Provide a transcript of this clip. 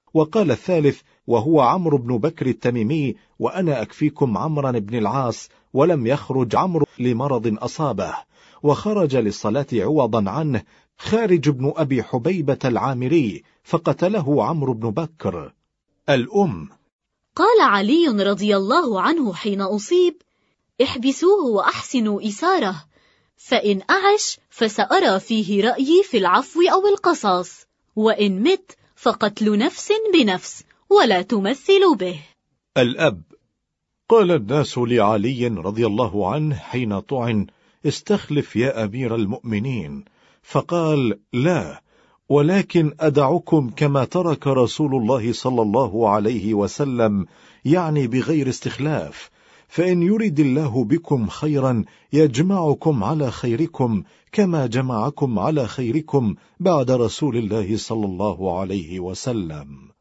وقال الثالث وهو عمرو بن بكر التميمي: وأنا أكفيكم عمرا بن العاص، ولم يخرج عمرو لمرض أصابه، وخرج للصلاة عوضا عنه خارج بن أبي حبيبة العامري، فقتله عمرو بن بكر. قال علي رضي الله عنه حين أصيب: احبسوه وأحسنوا إساره، فإن أعش فسأرى فيه رأيي في العفو أو القصاص، وإن مت فقتل نفس بنفس، ولا تمثل به. قال الناس لعلي رضي الله عنه حين طعن: استخلف يا أمير المؤمنين، فقال: لا، ولكن أدعكم كما ترك رسول الله صلى الله عليه وسلم، يعني بغير استخلاف، فإن يرد الله بكم خيرا يجمعكم على خيركم كما جمعكم على خيركم بعد رسول الله صلى الله عليه وسلم.